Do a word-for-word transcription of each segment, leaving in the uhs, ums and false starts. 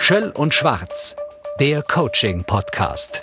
Schöll und Schwarz, der Coaching-Podcast.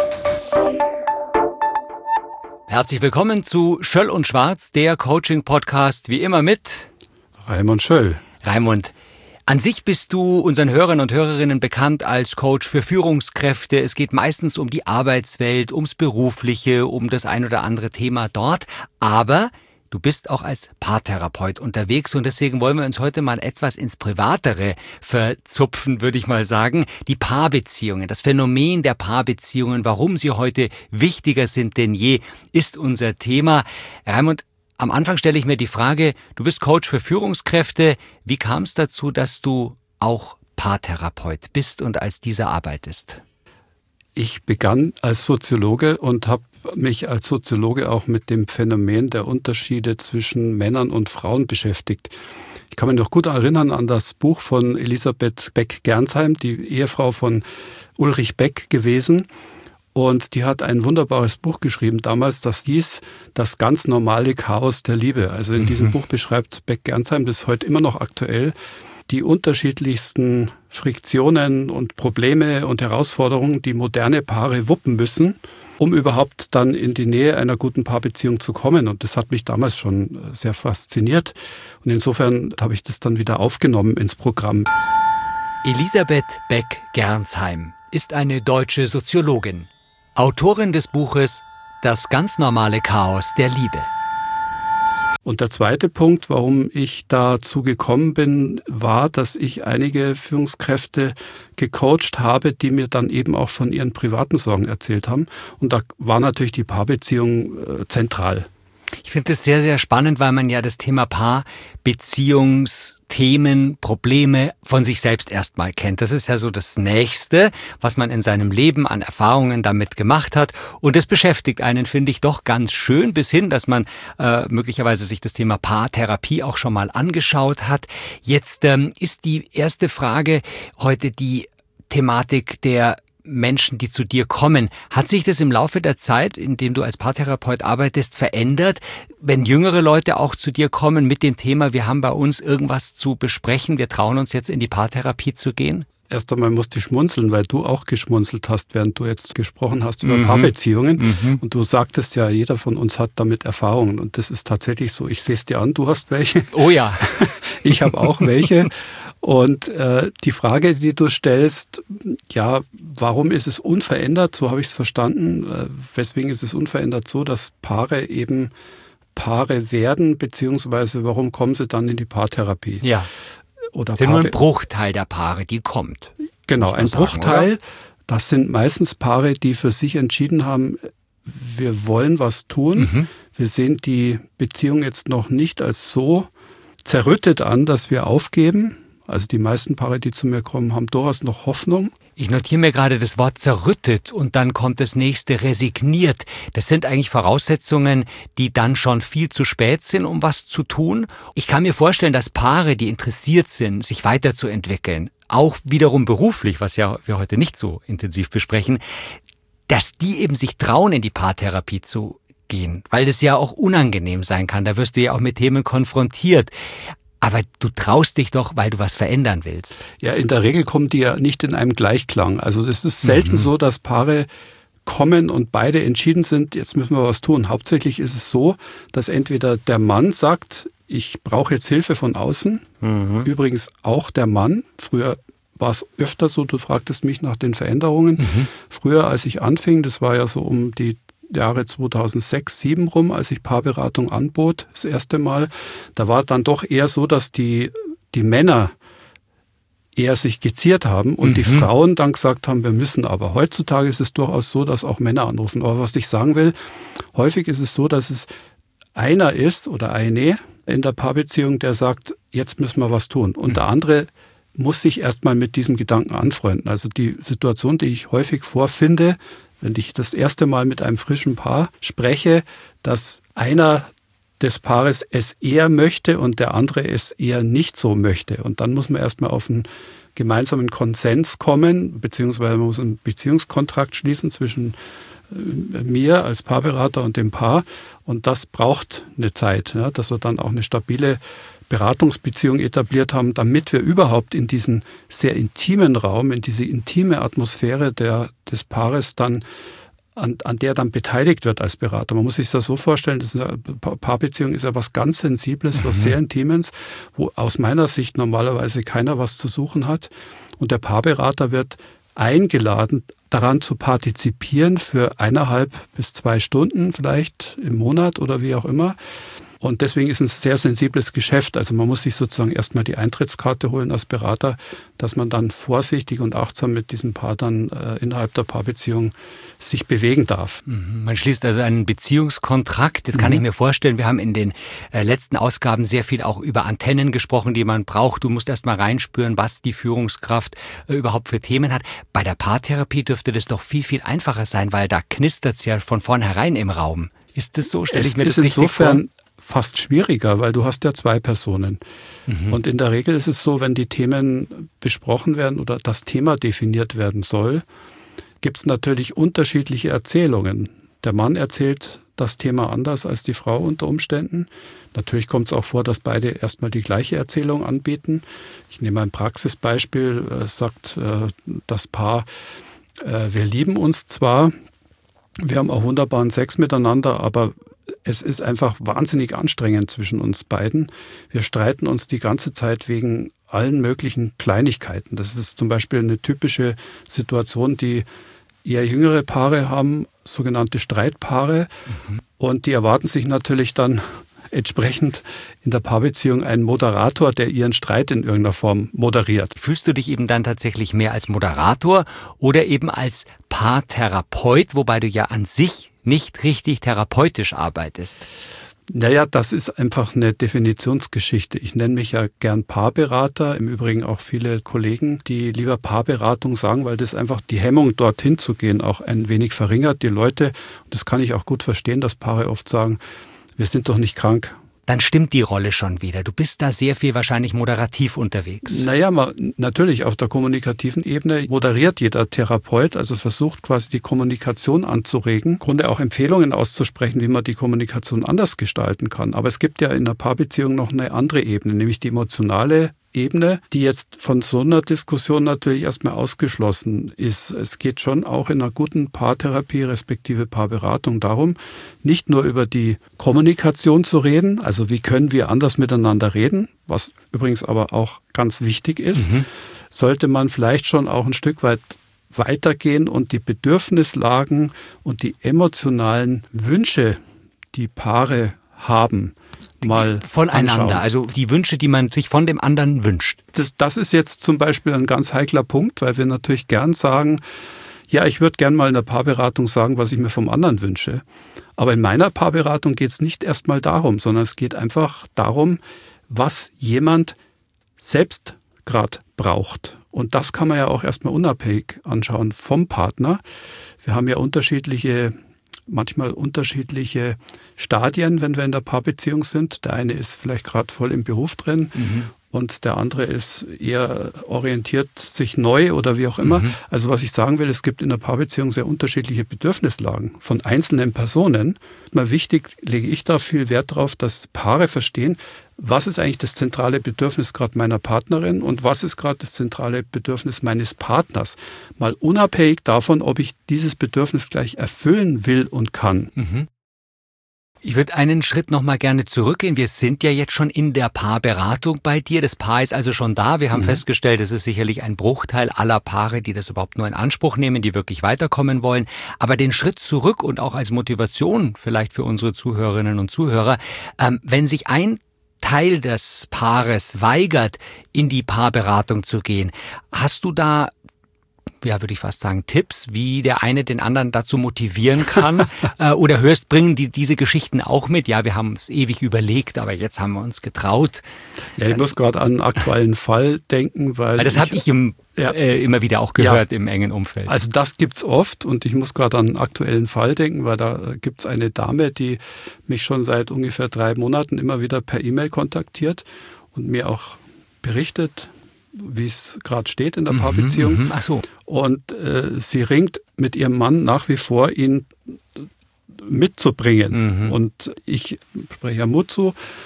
Herzlich willkommen zu Schöll und Schwarz, der Coaching-Podcast, wie immer mit Raimund Schöll. Raimund, an sich bist du unseren Hörern und Hörerinnen bekannt als Coach für Führungskräfte. Es geht meistens um die Arbeitswelt, ums Berufliche, um das ein oder andere Thema dort. Aber du bist auch als Paartherapeut unterwegs und deswegen wollen wir uns heute mal etwas ins Privatere verzupfen, würde ich mal sagen. Die Paarbeziehungen, das Phänomen der Paarbeziehungen, warum sie heute wichtiger sind denn je, ist unser Thema. Raimund, am Anfang stelle ich mir die Frage, du bist Coach für Führungskräfte. Wie kam es dazu, dass du auch Paartherapeut bist und als dieser arbeitest? Ich begann als Soziologe und habe mich als Soziologe auch mit dem Phänomen der Unterschiede zwischen Männern und Frauen beschäftigt. Ich kann mich noch gut erinnern an das Buch von Elisabeth Beck-Gernsheim, die Ehefrau von Ulrich Beck gewesen. Und die hat ein wunderbares Buch geschrieben damals, das hieß Das ganz normale Chaos der Liebe. Also in mhm. diesem Buch beschreibt Beck-Gernsheim, das ist heute immer noch aktuell, die unterschiedlichsten Friktionen und Probleme und Herausforderungen, die moderne Paare wuppen müssen, um überhaupt dann in die Nähe einer guten Paarbeziehung zu kommen. Und das hat mich damals schon sehr fasziniert. Und insofern habe ich das dann wieder aufgenommen ins Programm. Elisabeth Beck-Gernsheim ist eine deutsche Soziologin, Autorin des Buches Das ganz normale Chaos der Liebe. Und der zweite Punkt, warum ich dazu gekommen bin, war, dass ich einige Führungskräfte gecoacht habe, die mir dann eben auch von ihren privaten Sorgen erzählt haben. Und da war natürlich die Paarbeziehung äh, zentral. Ich finde das sehr, sehr spannend, weil man ja das Thema Paarbeziehungsthemen, Probleme von sich selbst erstmal kennt. Das ist ja so das Nächste, was man in seinem Leben an Erfahrungen damit gemacht hat. Und das beschäftigt einen, finde ich, doch ganz schön, bis hin, dass man äh, möglicherweise sich das Thema Paartherapie auch schon mal angeschaut hat. Jetzt ähm, ist die erste Frage heute die Thematik der Menschen, die zu dir kommen. Hat sich das im Laufe der Zeit, in dem du als Paartherapeut arbeitest, verändert? Wenn jüngere Leute auch zu dir kommen mit dem Thema, wir haben bei uns irgendwas zu besprechen, wir trauen uns jetzt in die Paartherapie zu gehen? Erst einmal musste ich schmunzeln, weil du auch geschmunzelt hast, während du jetzt gesprochen hast über mhm. Paarbeziehungen. Mhm. Und du sagtest ja, jeder von uns hat damit Erfahrungen. Und das ist tatsächlich so. Ich sehe es dir an, du hast welche. Oh ja. Ich habe auch welche. Und äh, die Frage, die du stellst, ja, warum ist es unverändert? So habe ich es verstanden. Äh, weswegen ist es unverändert so, dass Paare eben Paare werden, beziehungsweise warum kommen sie dann in die Paartherapie? Ja. Oder das ist nur ein Bruchteil der Paare, die kommt. Genau, ein sagen, Bruchteil. Oder? Das sind meistens Paare, die für sich entschieden haben, wir wollen was tun. Mhm. Wir sehen die Beziehung jetzt noch nicht als so zerrüttet an, dass wir aufgeben. Also die meisten Paare, die zu mir kommen, haben durchaus noch Hoffnung. Ich notiere mir gerade das Wort zerrüttet und dann kommt das nächste resigniert. Das sind eigentlich Voraussetzungen, die dann schon viel zu spät sind, um was zu tun. Ich kann mir vorstellen, dass Paare, die interessiert sind, sich weiterzuentwickeln, auch wiederum beruflich, was ja wir heute nicht so intensiv besprechen, dass die eben sich trauen, in die Paartherapie zu gehen, weil das ja auch unangenehm sein kann. Da wirst du ja auch mit Themen konfrontiert. Aber du traust dich doch, weil du was verändern willst. Ja, in der Regel kommen die ja nicht in einem Gleichklang. Also es ist selten mhm. so, dass Paare kommen und beide entschieden sind, jetzt müssen wir was tun. Hauptsächlich ist es so, dass entweder der Mann sagt, ich brauche jetzt Hilfe von außen. Mhm. Übrigens auch der Mann. Früher war es öfter so, du fragtest mich nach den Veränderungen. Mhm. Früher, als ich anfing, das war ja so um die Jahre zweitausendsechs, zweitausendsieben rum, als ich Paarberatung anbot, das erste Mal, da war dann doch eher so, dass die, die Männer eher sich geziert haben und mhm. die Frauen dann gesagt haben, wir müssen aber. Heutzutage ist es durchaus so, dass auch Männer anrufen. Aber was ich sagen will, häufig ist es so, dass es einer ist oder eine in der Paarbeziehung, der sagt, jetzt müssen wir was tun. Und mhm. der andere muss sich erstmal mit diesem Gedanken anfreunden. Also die Situation, die ich häufig vorfinde, wenn ich das erste Mal mit einem frischen Paar spreche, dass einer des Paares es eher möchte und der andere es eher nicht so möchte. Und dann muss man erstmal auf einen gemeinsamen Konsens kommen, beziehungsweise man muss einen Beziehungskontrakt schließen zwischen mir als Paarberater und dem Paar. Und das braucht eine Zeit, ja, dass wir dann auch eine stabile Beratungsbeziehung etabliert haben, damit wir überhaupt in diesen sehr intimen Raum, in diese intime Atmosphäre der, des Paares dann An, an der dann beteiligt wird als Berater. Man muss sich das so vorstellen, das ist eine Paarbeziehung ist ja was ganz Sensibles, was mhm. sehr Intimes, wo aus meiner Sicht normalerweise keiner was zu suchen hat. Und der Paarberater wird eingeladen, daran zu partizipieren für eineinhalb bis zwei Stunden vielleicht im Monat oder wie auch immer. Und deswegen ist es ein sehr sensibles Geschäft. Also man muss sich sozusagen erstmal die Eintrittskarte holen als Berater, dass man dann vorsichtig und achtsam mit diesem Paar dann äh, innerhalb der Paarbeziehung sich bewegen darf. Man schließt also einen Beziehungskontrakt. Jetzt kann mhm. ich mir vorstellen, wir haben in den äh, letzten Ausgaben sehr viel auch über Antennen gesprochen, die man braucht. Du musst erst mal reinspüren, was die Führungskraft äh, überhaupt für Themen hat. Bei der Paartherapie dürfte das doch viel, viel einfacher sein, weil da knistert's ja von vornherein im Raum. Ist das so? Stelle ich mir das richtig vor? Insofern fast schwieriger, weil du hast ja zwei Personen. Mhm. Und in der Regel ist es so, wenn die Themen besprochen werden oder das Thema definiert werden soll, gibt es natürlich unterschiedliche Erzählungen. Der Mann erzählt das Thema anders als die Frau unter Umständen. Natürlich kommt es auch vor, dass beide erstmal die gleiche Erzählung anbieten. Ich nehme ein Praxisbeispiel, äh, sagt äh, das Paar, äh, wir lieben uns zwar, wir haben auch wunderbaren Sex miteinander, aber es ist einfach wahnsinnig anstrengend zwischen uns beiden. Wir streiten uns die ganze Zeit wegen allen möglichen Kleinigkeiten. Das ist zum Beispiel eine typische Situation, die eher jüngere Paare haben, sogenannte Streitpaare. Mhm. Und die erwarten sich natürlich dann entsprechend in der Paarbeziehung einen Moderator, der ihren Streit in irgendeiner Form moderiert. Fühlst du dich eben dann tatsächlich mehr als Moderator oder eben als Paartherapeut, wobei du ja an sich nicht richtig therapeutisch arbeitest? Naja, das ist einfach eine Definitionsgeschichte. Ich nenne mich ja gern Paarberater, im Übrigen auch viele Kollegen, die lieber Paarberatung sagen, weil das einfach die Hemmung, dorthin zu gehen, auch ein wenig verringert. Die Leute, und das kann ich auch gut verstehen, dass Paare oft sagen, wir sind doch nicht krank. Dann stimmt die Rolle schon wieder. Du bist da sehr viel wahrscheinlich moderativ unterwegs. Naja, man, natürlich auf der kommunikativen Ebene moderiert jeder Therapeut, also versucht quasi die Kommunikation anzuregen, im Grunde auch Empfehlungen auszusprechen, wie man die Kommunikation anders gestalten kann. Aber es gibt ja in der Paarbeziehung noch eine andere Ebene, nämlich die emotionale Ebene, die jetzt von so einer Diskussion natürlich erstmal ausgeschlossen ist. Es geht schon auch in einer guten Paartherapie respektive Paarberatung darum, nicht nur über die Kommunikation zu reden, also wie können wir anders miteinander reden, was übrigens aber auch ganz wichtig ist, mhm. sollte man vielleicht schon auch ein Stück weit weitergehen und die Bedürfnislagen und die emotionalen Wünsche, die Paare haben, mal voneinander, anschauen. Also die Wünsche, die man sich von dem anderen wünscht. Das, das ist jetzt zum Beispiel ein ganz heikler Punkt, weil wir natürlich gern sagen, ja, ich würde gern mal in der Paarberatung sagen, was ich mir vom anderen wünsche. Aber in meiner Paarberatung geht es nicht erstmal darum, sondern es geht einfach darum, was jemand selbst gerade braucht. Und das kann man ja auch erstmal unabhängig anschauen vom Partner. Wir haben ja unterschiedliche manchmal unterschiedliche Stadien, wenn wir in der Paarbeziehung sind. Der eine ist vielleicht gerade voll im Beruf drin mhm. und der andere ist eher orientiert sich neu oder wie auch immer. Mhm. Also was ich sagen will, es gibt in der Paarbeziehung sehr unterschiedliche Bedürfnislagen von einzelnen Personen. Mal wichtig, lege ich da viel Wert drauf, dass Paare verstehen, was ist eigentlich das zentrale Bedürfnis gerade meiner Partnerin und was ist gerade das zentrale Bedürfnis meines Partners. Mal unabhängig davon, ob ich dieses Bedürfnis gleich erfüllen will und kann. Mhm. Ich würde einen Schritt noch mal gerne zurückgehen. Wir sind ja jetzt schon in der Paarberatung bei dir. Das Paar ist also schon da. Wir haben mhm. festgestellt, es ist sicherlich ein Bruchteil aller Paare, die das überhaupt nur in Anspruch nehmen, die wirklich weiterkommen wollen. Aber den Schritt zurück und auch als Motivation vielleicht für unsere Zuhörerinnen und Zuhörer, ähm, wenn sich ein Teil des Paares weigert, in die Paarberatung zu gehen, hast du da, ja, würde ich fast sagen, Tipps, wie der eine den anderen dazu motivieren kann? äh, oder hörst, bringen die diese Geschichten auch mit? Ja, wir haben es ewig überlegt, aber jetzt haben wir uns getraut. Ja, ich muss gerade an einen aktuellen Fall denken, weil... weil das habe ich im, ja. äh, immer wieder auch gehört ja. im engen Umfeld. Also das gibt's oft und ich muss gerade an einen aktuellen Fall denken, weil da gibt's eine Dame, die mich schon seit ungefähr drei Monaten immer wieder per E-Mail kontaktiert und mir auch berichtet, wie es gerade steht in der mhm, Paarbeziehung. Mhm, ach so. Und äh, sie ringt mit ihrem Mann nach wie vor, ihn mitzubringen. Mhm. Und ich spreche ja Mut zu,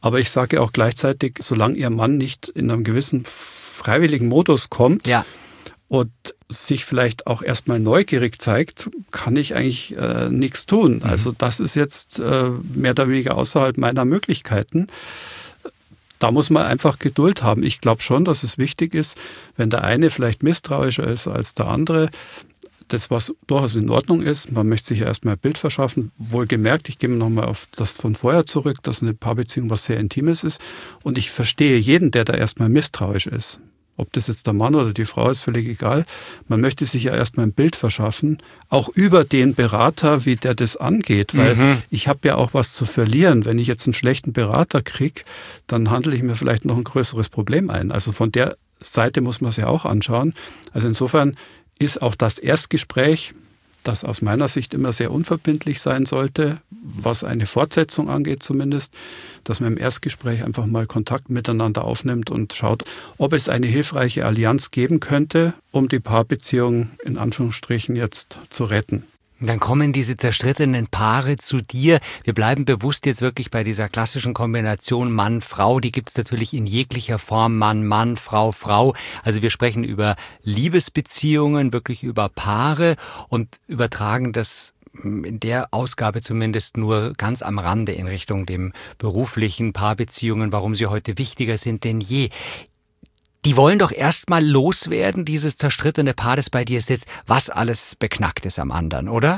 Aber ich sage auch gleichzeitig, solange Ihr Mann nicht in einem gewissen freiwilligen Modus kommt, ja. und sich vielleicht auch erstmal neugierig zeigt, kann ich eigentlich äh, nichts tun. Mhm. Also das ist jetzt äh, mehr oder weniger außerhalb meiner Möglichkeiten. Da muss man einfach Geduld haben. Ich glaube schon, dass es wichtig ist, wenn der eine vielleicht misstrauischer ist als der andere, das was durchaus in Ordnung ist. Man möchte sich ja erstmal ein Bild verschaffen. Wohlgemerkt, ich gehe nochmal auf das von vorher zurück, dass eine Paarbeziehung was sehr Intimes ist. Und ich verstehe jeden, der da erstmal misstrauisch ist. Ob das jetzt der Mann oder die Frau ist, völlig egal. Man möchte sich ja erstmal ein Bild verschaffen, auch über den Berater, wie der das angeht. Weil mhm. ich habe ja auch was zu verlieren. Wenn ich jetzt einen schlechten Berater kriege, dann handle ich mir vielleicht noch ein größeres Problem ein. Also von der Seite muss man es ja auch anschauen. Also insofern ist auch das Erstgespräch, das aus meiner Sicht immer sehr unverbindlich sein sollte, was eine Fortsetzung angeht zumindest, dass man im Erstgespräch einfach mal Kontakt miteinander aufnimmt und schaut, ob es eine hilfreiche Allianz geben könnte, um die Paarbeziehung in Anführungsstrichen jetzt zu retten. Dann kommen diese zerstrittenen Paare zu dir. Wir bleiben bewusst jetzt wirklich bei dieser klassischen Kombination Mann-Frau. Die gibt es natürlich in jeglicher Form, Mann-Mann, Frau-Frau. Also wir sprechen über Liebesbeziehungen, wirklich über Paare und übertragen das in der Ausgabe zumindest nur ganz am Rande in Richtung dem beruflichen Paarbeziehungen, warum sie heute wichtiger sind denn je. Die wollen doch erstmal loswerden, dieses zerstrittene Paar, das bei dir sitzt, was alles beknackt ist am anderen, oder?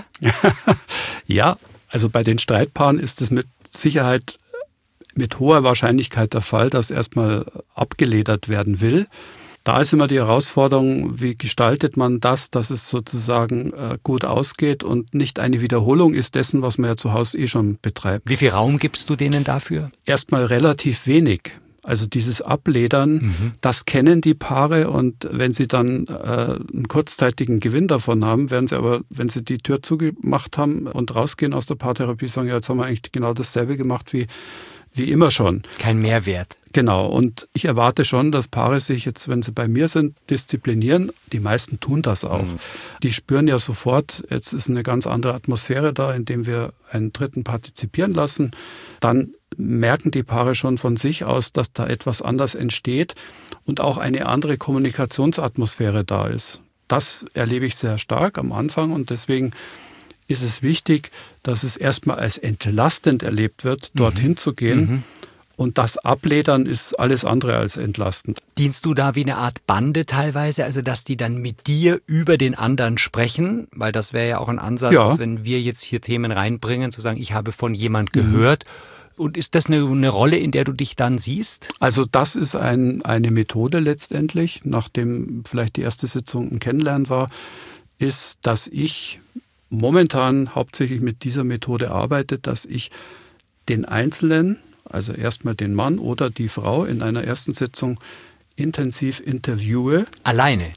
Ja, also bei den Streitpaaren ist es mit Sicherheit mit hoher Wahrscheinlichkeit der Fall, dass erstmal abgeledert werden will. Da ist immer die Herausforderung, wie gestaltet man das, dass es sozusagen äh, gut ausgeht und nicht eine Wiederholung ist dessen, was man ja zu Hause eh schon betreibt. Wie viel Raum gibst du denen dafür? Erstmal relativ wenig. Also dieses Abledern, mhm. das kennen die Paare und wenn sie dann äh, einen kurzzeitigen Gewinn davon haben, werden sie aber, wenn sie die Tür zugemacht haben und rausgehen aus der Paartherapie, sagen, ja, jetzt haben wir eigentlich genau dasselbe gemacht wie wie immer schon. Kein Mehrwert. Genau. Und ich erwarte schon, dass Paare sich jetzt, wenn sie bei mir sind, disziplinieren. Die meisten tun das auch. Mhm. Die spüren ja sofort, jetzt ist eine ganz andere Atmosphäre da, indem wir einen Dritten partizipieren lassen. Dann merken die Paare schon von sich aus, dass da etwas anders entsteht und auch eine andere Kommunikationsatmosphäre da ist. Das erlebe ich sehr stark am Anfang und deswegen ist es wichtig, dass es erstmal als entlastend erlebt wird, dorthin mhm. zu gehen. Mhm. Und das Abledern ist alles andere als entlastend. Dienst du da wie eine Art Bande teilweise, also dass die dann mit dir über den anderen sprechen? Weil das wäre ja auch ein Ansatz, ja. wenn wir jetzt hier Themen reinbringen, zu sagen, ich habe von jemand gehört. Mhm. Und ist das eine, eine Rolle, in der du dich dann siehst? Also das ist ein, eine Methode letztendlich, nachdem vielleicht die erste Sitzung ein Kennenlernen war, ist, dass ich momentan hauptsächlich mit dieser Methode arbeite, dass ich den Einzelnen, also erstmal den Mann oder die Frau in einer ersten Sitzung intensiv interviewe. Alleine?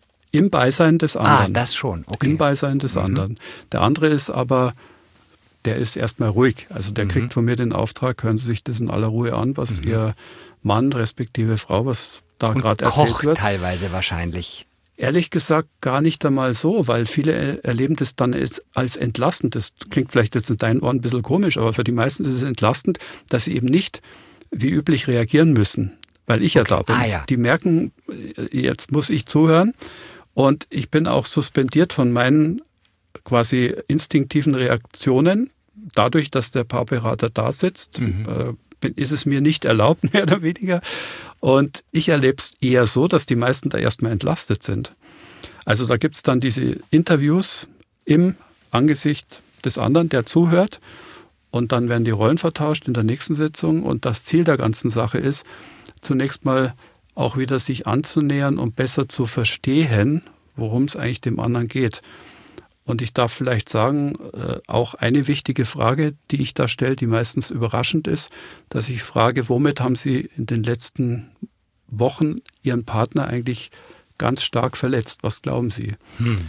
Im Beisein des anderen. Ah, das schon, okay. Im Beisein des mhm. anderen. Der andere ist aber, der ist erstmal ruhig. Also der mhm. kriegt von mir den Auftrag, hören Sie sich das in aller Ruhe an, was mhm. Ihr Mann respektive Frau, was da gerade erzählt kocht wird. Teilweise wahrscheinlich. Ehrlich gesagt gar nicht einmal so, weil viele erleben das dann als entlastend. Das klingt vielleicht jetzt in deinen Ohren ein bisschen komisch, aber für die meisten ist es entlastend, dass sie eben nicht wie üblich reagieren müssen, weil ich okay. ja da bin. Ah, ja. Die merken, jetzt muss ich zuhören und ich bin auch suspendiert von meinen quasi instinktiven Reaktionen, dadurch, dass der Paarberater da sitzt. Mhm. Ist es mir nicht erlaubt, mehr oder weniger. Und ich erlebe es eher so, dass die meisten da erstmal entlastet sind. Also da gibt es dann diese Interviews im Angesicht des anderen, der zuhört. Und dann werden die Rollen vertauscht in der nächsten Sitzung. Und das Ziel der ganzen Sache ist, zunächst mal auch wieder sich anzunähern und besser zu verstehen, worum es eigentlich dem anderen geht. Und ich darf vielleicht sagen, auch eine wichtige Frage, die ich da stelle, die meistens überraschend ist, dass ich frage, womit haben Sie in den letzten Wochen Ihren Partner eigentlich ganz stark verletzt? Was glauben Sie? Hm.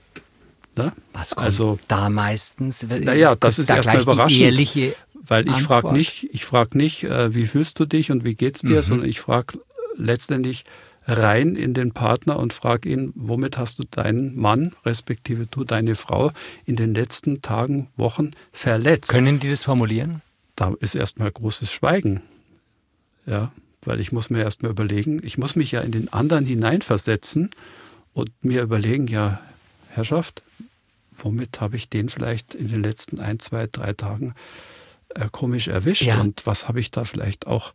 Na? Was kommt also, da meistens? Naja, das ist da erstmal überraschend, ehrliche weil ich frage nicht, ich frage nicht, wie fühlst du dich und wie geht's dir, mhm. sondern ich frage letztendlich rein in den Partner und frage ihn, womit hast du deinen Mann, respektive du deine Frau, in den letzten Tagen, Wochen verletzt? Können die das formulieren? Da ist erstmal großes Schweigen. Ja, weil ich muss mir erstmal überlegen, ich muss mich ja in den anderen hineinversetzen und mir überlegen, ja, Herrschaft, womit habe ich den vielleicht in den letzten ein, zwei, drei Tagen äh, komisch erwischt Ja. und was habe ich da vielleicht auch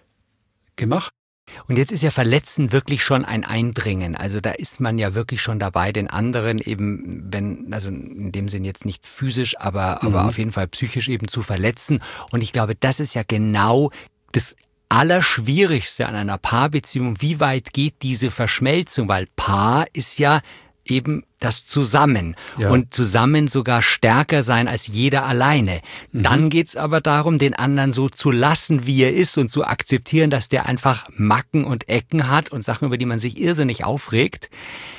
gemacht? Und jetzt ist ja Verletzen wirklich schon ein Eindringen. Also da ist man ja wirklich schon dabei, den anderen eben, wenn, also in dem Sinn jetzt nicht physisch, aber, aber Mhm. auf jeden Fall psychisch eben zu verletzen. Und ich glaube, das ist ja genau das Allerschwierigste an einer Paarbeziehung. Wie weit geht diese Verschmelzung? Weil Paar ist ja eben das Zusammen Ja. und zusammen sogar stärker sein als jeder alleine. Mhm. Dann geht's aber darum, den anderen so zu lassen, wie er ist und zu akzeptieren, dass der einfach Macken und Ecken hat und Sachen, über die man sich irrsinnig aufregt.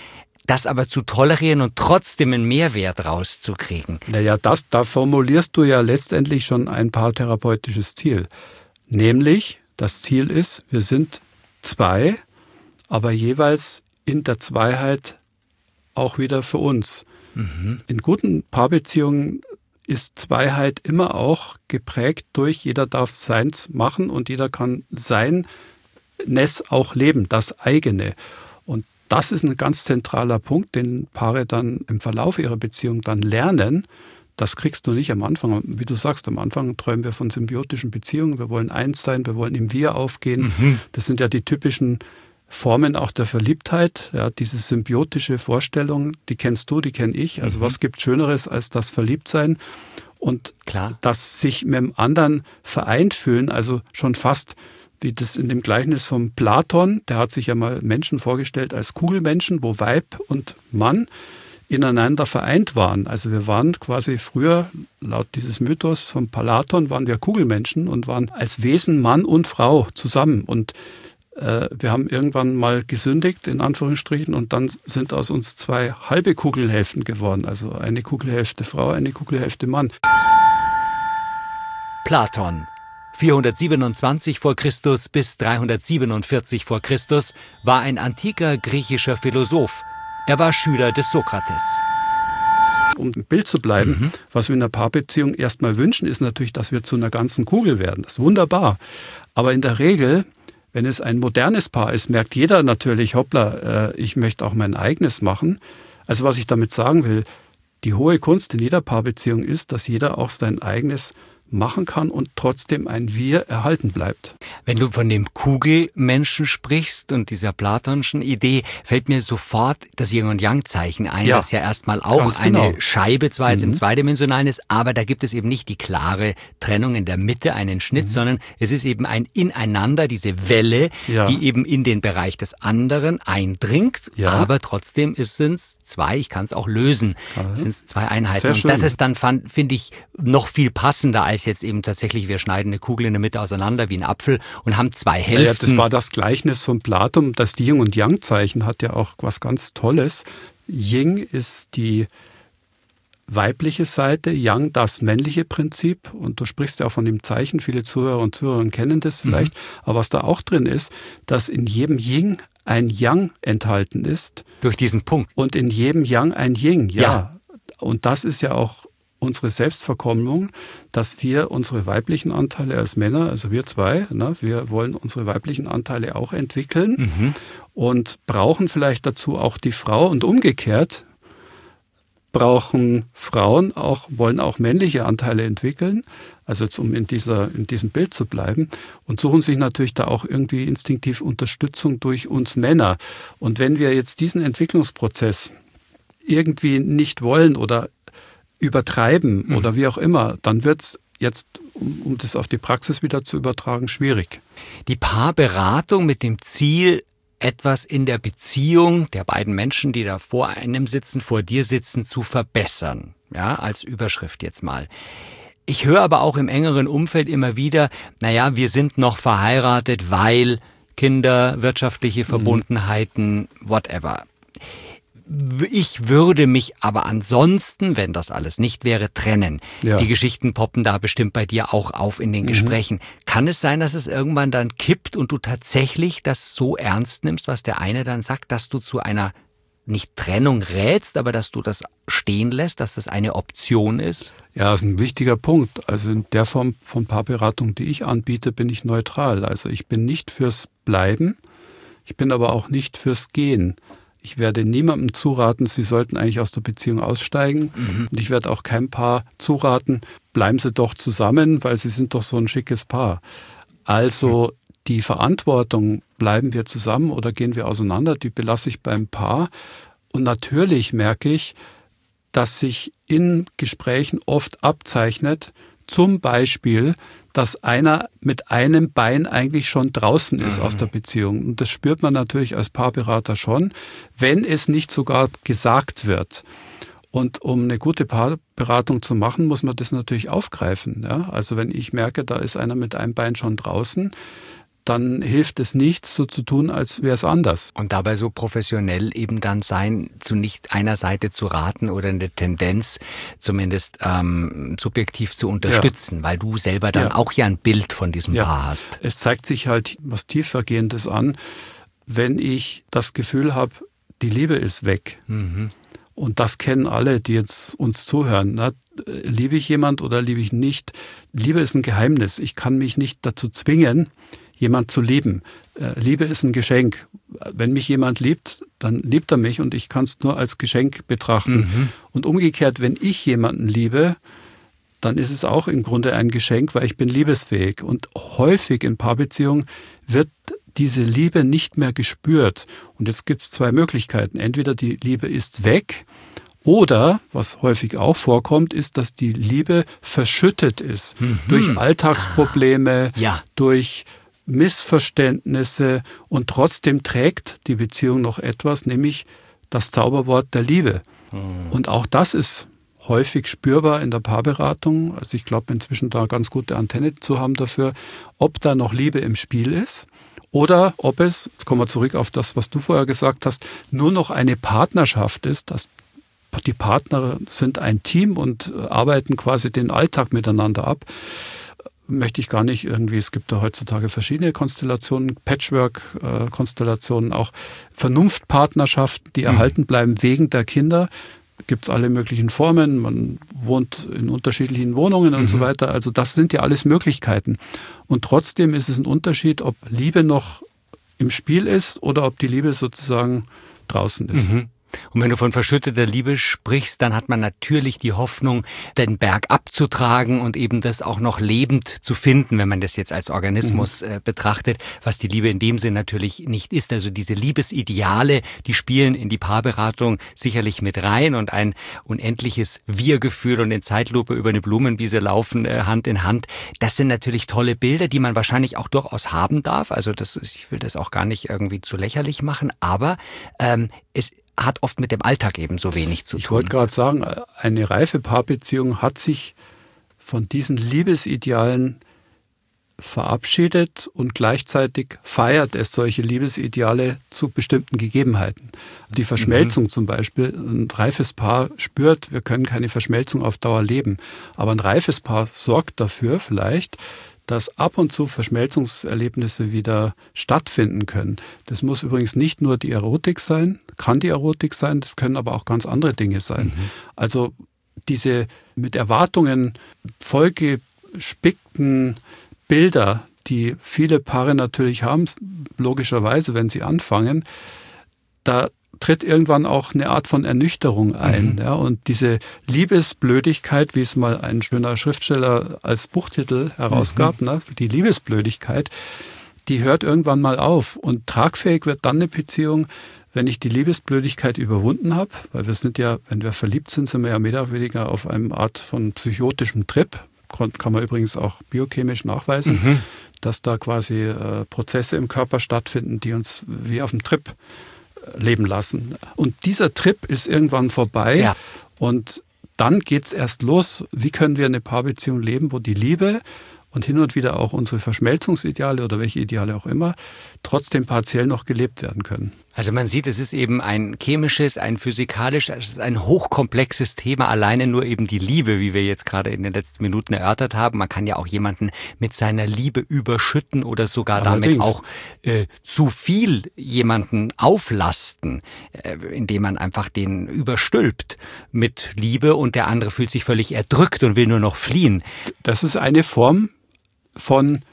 Das aber zu tolerieren und trotzdem einen Mehrwert rauszukriegen. Naja, das, da formulierst du ja letztendlich schon ein paartherapeutisches Ziel. Nämlich, das Ziel ist, wir sind zwei, aber jeweils in der Zweiheit auch wieder für uns. Mhm. In guten Paarbeziehungen ist Zweiheit immer auch geprägt durch, jeder darf seins machen und jeder kann sein Ness auch leben, das eigene. Und das ist ein ganz zentraler Punkt, den Paare dann im Verlauf ihrer Beziehung dann lernen. Das kriegst du nicht am Anfang. Wie du sagst, am Anfang träumen wir von symbiotischen Beziehungen. Wir wollen eins sein, wir wollen im Wir aufgehen. Mhm. Das sind ja die typischen Formen auch der Verliebtheit, ja, diese symbiotische Vorstellung, die kennst du, die kenne ich. Also Mhm. was gibt Schöneres als das Verliebtsein und Klar. das sich mit dem anderen vereint fühlen, also schon fast wie das in dem Gleichnis von Platon, der hat sich ja mal Menschen vorgestellt als Kugelmenschen, wo Weib und Mann ineinander vereint waren. Also wir waren quasi früher, laut dieses Mythos von Platon, waren wir Kugelmenschen und waren als Wesen Mann und Frau zusammen und wir haben irgendwann mal gesündigt, in Anführungsstrichen, und dann sind aus uns zwei halbe Kugelhälften geworden. Also eine Kugelhälfte Frau, eine Kugelhälfte Mann. Platon, vierhundertsiebenundzwanzig vor Christus bis dreihundertsiebenundvierzig vor Christus, war ein antiker griechischer Philosoph. Er war Schüler des Sokrates. Um im Bild zu bleiben, Mhm. was wir in einer Paarbeziehung erstmal wünschen, ist natürlich, dass wir zu einer ganzen Kugel werden. Das ist wunderbar. Aber in der Regel, wenn es ein modernes Paar ist, merkt jeder natürlich, hoppla, äh, ich möchte auch mein eigenes machen. Also was ich damit sagen will, die hohe Kunst in jeder Paarbeziehung ist, dass jeder auch sein eigenes machen kann und trotzdem ein Wir erhalten bleibt. Wenn du von dem Kugelmenschen sprichst und dieser platonischen Idee, fällt mir sofort das Yin- und Yang-Zeichen ein, Ja, das ja erstmal auch ganz genau. eine Scheibe zwar jetzt Mhm. im Zweidimensionalen ist, aber da gibt es eben nicht die klare Trennung in der Mitte, einen Schnitt, Mhm. sondern es ist eben ein Ineinander, diese Welle, Ja. die eben in den Bereich des anderen eindringt, Ja. aber trotzdem ist es zwei, ich kann es auch lösen, Ja. es sind zwei Einheiten. Sehr Und schön. das ist dann, fand- finde ich, noch viel passender als jetzt eben tatsächlich, wir schneiden eine Kugel in der Mitte auseinander wie ein Apfel und haben zwei Hälften. Ja, das war das Gleichnis von Platon. Das Yin- und Yang-Zeichen hat ja auch was ganz Tolles. Yin ist die weibliche Seite, Yang das männliche Prinzip. Und du sprichst ja auch von dem Zeichen. Viele Zuhörer und Zuhörerinnen kennen das vielleicht. Mhm. Aber was da auch drin ist, dass in jedem Yin ein Yang enthalten ist. Durch diesen Punkt. Und in jedem Yang ein Yin, ja. Ja. Und das ist ja auch unsere Selbstverkommlung, dass wir unsere weiblichen Anteile als Männer, also wir zwei, ne, wir wollen unsere weiblichen Anteile auch entwickeln Mhm. und brauchen vielleicht dazu auch die Frau und umgekehrt brauchen Frauen auch, wollen auch männliche Anteile entwickeln, also jetzt um in dieser, in diesem Bild zu bleiben und suchen sich natürlich da auch irgendwie instinktiv Unterstützung durch uns Männer. Und wenn wir jetzt diesen Entwicklungsprozess irgendwie nicht wollen oder übertreiben Mhm. oder wie auch immer, dann wird es jetzt, um, um das auf die Praxis wieder zu übertragen, schwierig. Die Paarberatung mit dem Ziel, etwas in der Beziehung der beiden Menschen, die da vor einem sitzen, vor dir sitzen, zu verbessern. Ja, als Überschrift jetzt mal. Ich höre aber auch im engeren Umfeld immer wieder, naja, wir sind noch verheiratet, weil Kinder, wirtschaftliche Verbundenheiten, whatever. Ich würde mich aber ansonsten, wenn das alles nicht wäre, trennen. Ja. Die Geschichten poppen da bestimmt bei dir auch auf in den Mhm. Gesprächen. Kann es sein, dass es irgendwann dann kippt und du tatsächlich das so ernst nimmst, was der eine dann sagt, dass du zu einer nicht Trennung rätst, aber dass du das stehen lässt, dass das eine Option ist? Ja, das ist ein wichtiger Punkt. Also in der Form von Paarberatung, die ich anbiete, bin ich neutral. Also ich bin nicht fürs Bleiben, ich bin aber auch nicht fürs Gehen. Ich werde niemandem zuraten, sie sollten eigentlich aus der Beziehung aussteigen. Mhm. Und ich werde auch keinem Paar zuraten, bleiben sie doch zusammen, weil sie sind doch so ein schickes Paar. Also mhm. die Verantwortung, bleiben wir zusammen oder gehen wir auseinander, die belasse ich beim Paar. Und natürlich merke ich, dass sich in Gesprächen oft abzeichnet, zum Beispiel, dass einer mit einem Bein eigentlich schon draußen ist mhm. aus der Beziehung. Und das spürt man natürlich als Paarberater schon, wenn es nicht sogar gesagt wird. Und um eine gute Paarberatung zu machen, muss man das natürlich aufgreifen. Ja? Also wenn ich merke, da ist einer mit einem Bein schon draußen, dann hilft es nichts, so zu tun, als wäre es anders. Und dabei so professionell eben dann sein, zu nicht einer Seite zu raten oder eine Tendenz zumindest ähm, subjektiv zu unterstützen, ja. weil du selber dann ja. auch ja ein Bild von diesem ja. Paar hast. Es zeigt sich halt was Tiefergehendes an, wenn ich das Gefühl habe, die Liebe ist weg. Mhm. Und das kennen alle, die jetzt uns zuhören. Ne? Liebe ich jemand oder liebe ich nicht? Liebe ist ein Geheimnis. Ich kann mich nicht dazu zwingen, jemand zu lieben. Liebe ist ein Geschenk. Wenn mich jemand liebt, dann liebt er mich und ich kann es nur als Geschenk betrachten. Mhm. Und umgekehrt, wenn ich jemanden liebe, dann ist es auch im Grunde ein Geschenk, weil ich bin liebesfähig. Und häufig in Paarbeziehungen wird diese Liebe nicht mehr gespürt. Und jetzt gibt es zwei Möglichkeiten. Entweder die Liebe ist weg oder, was häufig auch vorkommt, ist, dass die Liebe verschüttet ist. Mhm. Durch Alltagsprobleme, ah, ja. durch Missverständnisse und trotzdem trägt die Beziehung noch etwas, nämlich das Zauberwort der Liebe. Mhm. Und auch das ist häufig spürbar in der Paarberatung. Also ich glaube inzwischen da ganz gute Antenne zu haben dafür, ob da noch Liebe im Spiel ist oder ob es, jetzt kommen wir zurück auf das, was du vorher gesagt hast, nur noch eine Partnerschaft ist, dass die Partner sind ein Team und arbeiten quasi den Alltag miteinander ab. Möchte ich gar nicht irgendwie, es gibt da heutzutage verschiedene Konstellationen, Patchwork-Konstellationen, auch Vernunftpartnerschaften, die mhm. erhalten bleiben wegen der Kinder. Gibt es alle möglichen Formen, man wohnt in unterschiedlichen Wohnungen und mhm. so weiter. Also das sind ja alles Möglichkeiten. Und trotzdem ist es ein Unterschied, ob Liebe noch im Spiel ist oder ob die Liebe sozusagen draußen ist. Mhm. Und wenn du von verschütteter Liebe sprichst, dann hat man natürlich die Hoffnung, den Berg abzutragen und eben das auch noch lebend zu finden, wenn man das jetzt als Organismus mhm. äh, betrachtet, was die Liebe in dem Sinn natürlich nicht ist. Also diese Liebesideale, die spielen in die Paarberatung sicherlich mit rein und ein unendliches Wir-Gefühl und in Zeitlupe über eine Blumenwiese laufen, äh, Hand in Hand. Das sind natürlich tolle Bilder, die man wahrscheinlich auch durchaus haben darf. Also das, ich will das auch gar nicht irgendwie zu lächerlich machen, aber ähm, es hat oft mit dem Alltag eben so wenig zu tun. Ich wollte gerade sagen, eine reife Paarbeziehung hat sich von diesen Liebesidealen verabschiedet und gleichzeitig feiert es solche Liebesideale zu bestimmten Gegebenheiten. Die Verschmelzung mhm. zum Beispiel, ein reifes Paar spürt, wir können keine Verschmelzung auf Dauer leben, aber ein reifes Paar sorgt dafür vielleicht, dass ab und zu Verschmelzungserlebnisse wieder stattfinden können. Das muss übrigens nicht nur die Erotik sein, kann die Erotik sein, das können aber auch ganz andere Dinge sein. Mhm. Also diese mit Erwartungen vollgespickten Bilder, die viele Paare natürlich haben, logischerweise, wenn sie anfangen, da tritt irgendwann auch eine Art von Ernüchterung ein. Mhm. Ja, und diese Liebesblödigkeit, wie es mal ein schöner Schriftsteller als Buchtitel herausgab, mhm. ne, die Liebesblödigkeit, die hört irgendwann mal auf. Und tragfähig wird dann eine Beziehung, wenn ich die Liebesblödigkeit überwunden habe, weil wir sind ja, wenn wir verliebt sind, sind wir ja mehr oder weniger auf einem Art von psychotischem Trip. Kann man übrigens auch biochemisch nachweisen, mhm. dass da quasi äh, Prozesse im Körper stattfinden, die uns wie auf dem Trip leben lassen. Und dieser Trip ist irgendwann vorbei ja. und dann geht's erst los. Wie können wir eine Paarbeziehung leben, wo die Liebe und hin und wieder auch unsere Verschmelzungsideale oder welche Ideale auch immer trotzdem partiell noch gelebt werden können? Also man sieht, es ist eben ein chemisches, ein physikalisches, es ist ein hochkomplexes Thema, alleine nur eben die Liebe, wie wir jetzt gerade in den letzten Minuten erörtert haben. Man kann ja auch jemanden mit seiner Liebe überschütten oder sogar Allerdings. damit auch äh, zu viel jemanden auflasten, äh, indem man einfach den überstülpt mit Liebe und der andere fühlt sich völlig erdrückt und will nur noch fliehen. Das ist eine Form von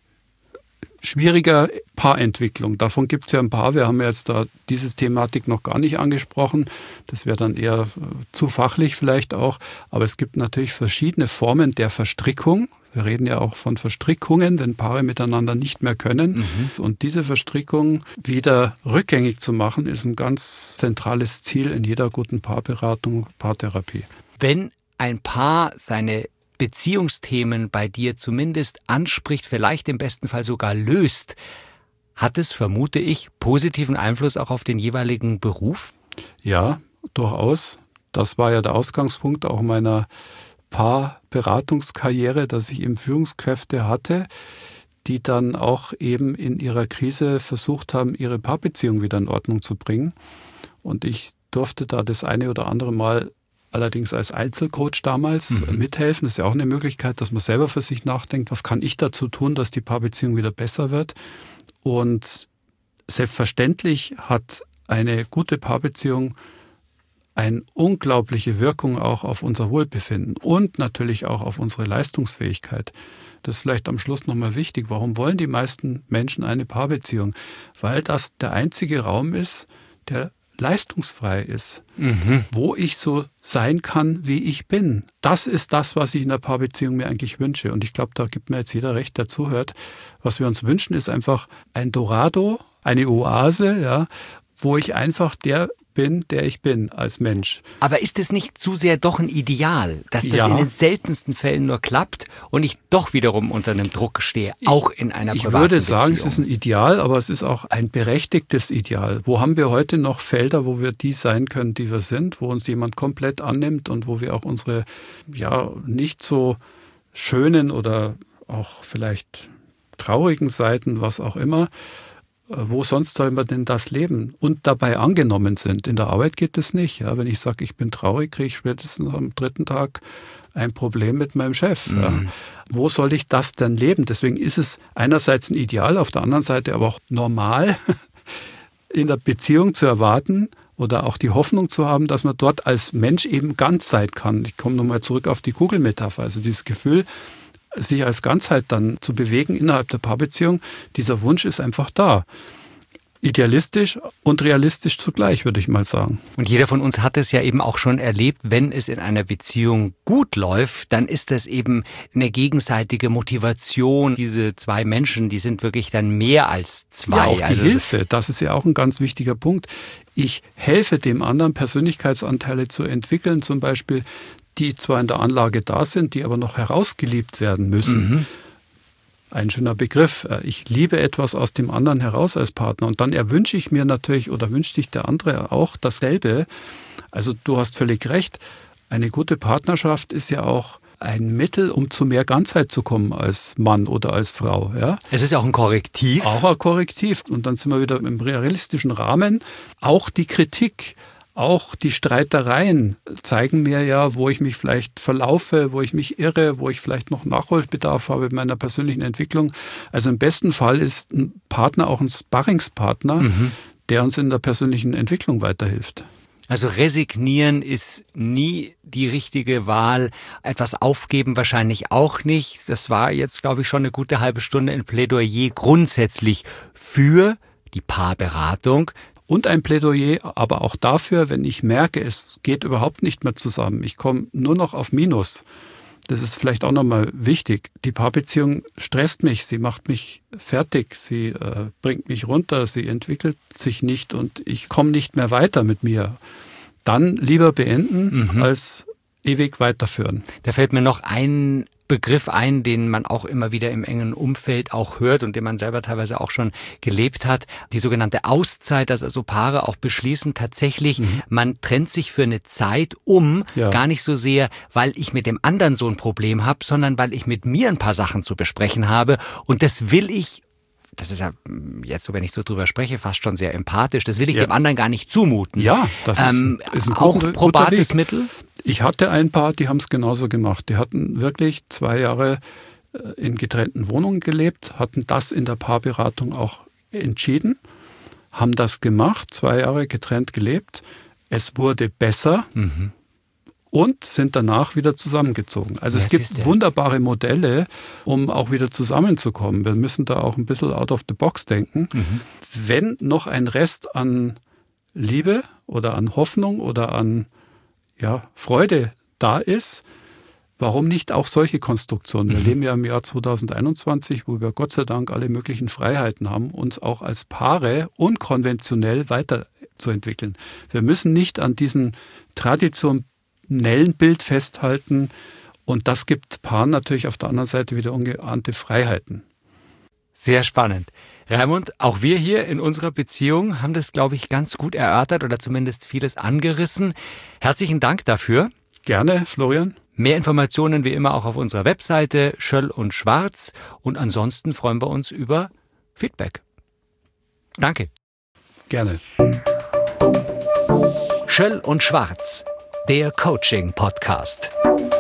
schwieriger Paarentwicklung. Davon gibt es ja ein paar. Wir haben jetzt da diese Thematik noch gar nicht angesprochen. Das wäre dann eher zu fachlich vielleicht auch. Aber es gibt natürlich verschiedene Formen der Verstrickung. Wir reden ja auch von Verstrickungen, wenn Paare miteinander nicht mehr können. Mhm. Und diese Verstrickung wieder rückgängig zu machen, ist ein ganz zentrales Ziel in jeder guten Paarberatung, Paartherapie. Wenn ein Paar seine Beziehungsthemen bei dir zumindest anspricht, vielleicht im besten Fall sogar löst, hat es, vermute ich, positiven Einfluss auch auf den jeweiligen Beruf? Ja, durchaus. Das war ja der Ausgangspunkt auch meiner Paarberatungskarriere, dass ich eben Führungskräfte hatte, die dann auch eben in ihrer Krise versucht haben, ihre Paarbeziehung wieder in Ordnung zu bringen. Und ich durfte da das eine oder andere Mal allerdings als Einzelcoach damals mhm. mithelfen. Das ist ja auch eine Möglichkeit, dass man selber für sich nachdenkt, was kann ich dazu tun, dass die Paarbeziehung wieder besser wird. Und selbstverständlich hat eine gute Paarbeziehung eine unglaubliche Wirkung auch auf unser Wohlbefinden und natürlich auch auf unsere Leistungsfähigkeit. Das ist vielleicht am Schluss nochmal wichtig. Warum wollen die meisten Menschen eine Paarbeziehung? Weil das der einzige Raum ist, der leistungsfrei ist, mhm. wo ich so sein kann, wie ich bin. Das ist das, was ich in der Paarbeziehung mir eigentlich wünsche. Und ich glaube, da gibt mir jetzt jeder recht, der zuhört. Was wir uns wünschen, ist einfach ein Dorado, eine Oase, ja, wo ich einfach der bin, der ich bin als Mensch. Aber ist es nicht zu sehr doch ein Ideal, dass das ja. in den seltensten Fällen nur klappt und ich doch wiederum unter einem Druck stehe, auch in einer ich, privaten Beziehung? Ich würde sagen, es ist ein Ideal, aber es ist auch ein berechtigtes Ideal. Wo haben wir heute noch Felder, wo wir die sein können, die wir sind, wo uns jemand komplett annimmt und wo wir auch unsere ja nicht so schönen oder auch vielleicht traurigen Seiten, was auch immer, wo sonst soll man denn das leben? Und dabei angenommen sind. In der Arbeit geht das nicht. Ja, wenn ich sage, ich bin traurig, kriege ich spätestens am dritten Tag ein Problem mit meinem Chef. Mhm. Ja. Wo soll ich das denn leben? Deswegen ist es einerseits ein Ideal, auf der anderen Seite aber auch normal, in der Beziehung zu erwarten oder auch die Hoffnung zu haben, dass man dort als Mensch eben ganz sein kann. Ich komme nochmal zurück auf die Kugelmetapher. Also dieses Gefühl, sich als Ganzheit dann zu bewegen innerhalb der Paarbeziehung, dieser Wunsch ist einfach da. Idealistisch und realistisch zugleich, würde ich mal sagen. Und jeder von uns hat es ja eben auch schon erlebt, wenn es in einer Beziehung gut läuft, dann ist das eben eine gegenseitige Motivation. Diese zwei Menschen, die sind wirklich dann mehr als zwei. Ja, auch die also Hilfe, das ist ja auch ein ganz wichtiger Punkt. Ich helfe dem anderen, Persönlichkeitsanteile zu entwickeln, zum Beispiel, die zwar in der Anlage da sind, die aber noch herausgeliebt werden müssen. Mhm. Ein schöner Begriff. Ich liebe etwas aus dem anderen heraus als Partner. Und dann erwünsche ich mir natürlich oder wünscht sich der andere auch dasselbe. Also du hast völlig recht. Eine gute Partnerschaft ist ja auch ein Mittel, um zu mehr Ganzheit zu kommen als Mann oder als Frau. Ja? Es ist auch ein Korrektiv. Auch ein Korrektiv. Und dann sind wir wieder im realistischen Rahmen. Auch die Kritik. Auch die Streitereien zeigen mir ja, wo ich mich vielleicht verlaufe, wo ich mich irre, wo ich vielleicht noch Nachholbedarf habe in meiner persönlichen Entwicklung. Also im besten Fall ist ein Partner auch ein Sparringspartner, mhm. der uns in der persönlichen Entwicklung weiterhilft. Also resignieren ist nie die richtige Wahl. Etwas aufgeben wahrscheinlich auch nicht. Das war jetzt, glaube ich, schon eine gute halbe Stunde ein Plädoyer grundsätzlich für die Paarberatung. Und ein Plädoyer, aber auch dafür, wenn ich merke, es geht überhaupt nicht mehr zusammen, ich komme nur noch auf Minus. Das ist vielleicht auch nochmal wichtig. Die Paarbeziehung stresst mich, sie macht mich fertig, sie äh, bringt mich runter, sie entwickelt sich nicht und ich komme nicht mehr weiter mit mir. Dann lieber beenden, mhm. als ewig weiterführen. Da fällt mir noch ein Begriff ein, den man auch immer wieder im engen Umfeld auch hört und den man selber teilweise auch schon gelebt hat. Die sogenannte Auszeit, dass also Paare auch beschließen, tatsächlich, mhm. man trennt sich für eine Zeit um, ja. gar nicht so sehr, weil ich mit dem anderen so ein Problem habe, sondern weil ich mit mir ein paar Sachen zu besprechen habe und das will ich das ist ja jetzt, so wenn ich so drüber spreche, fast schon sehr empathisch. Das will ich ja. dem anderen gar nicht zumuten. Ja, das ist, ähm, ist ein auch guter, probates guter Mittel? Ich hatte ein paar, die haben es genauso gemacht. Die hatten wirklich zwei Jahre in getrennten Wohnungen gelebt, hatten das in der Paarberatung auch entschieden, haben das gemacht, zwei Jahre getrennt gelebt. Es wurde besser. Mhm. Und sind danach wieder zusammengezogen. Also ja, es gibt wunderbare Modelle, um auch wieder zusammenzukommen. Wir müssen da auch ein bisschen out of the box denken. Mhm. Wenn noch ein Rest an Liebe oder an Hoffnung oder an ja, Freude da ist, warum nicht auch solche Konstruktionen? Wir mhm. leben ja im Jahr zweitausendeinundzwanzig, wo wir Gott sei Dank alle möglichen Freiheiten haben, uns auch als Paare unkonventionell weiterzuentwickeln. Wir müssen nicht an diesen Traditionen Bild festhalten und das gibt Paaren natürlich auf der anderen Seite wieder ungeahnte Freiheiten. Sehr spannend. Raimund, auch wir hier in unserer Beziehung haben das, glaube ich, ganz gut erörtert oder zumindest vieles angerissen. Herzlichen Dank dafür. Gerne, Florian. Mehr Informationen wie immer auch auf unserer Webseite Schöll und Schwarz und ansonsten freuen wir uns über Feedback. Danke. Gerne. Schöll und Schwarz, der Coaching-Podcast.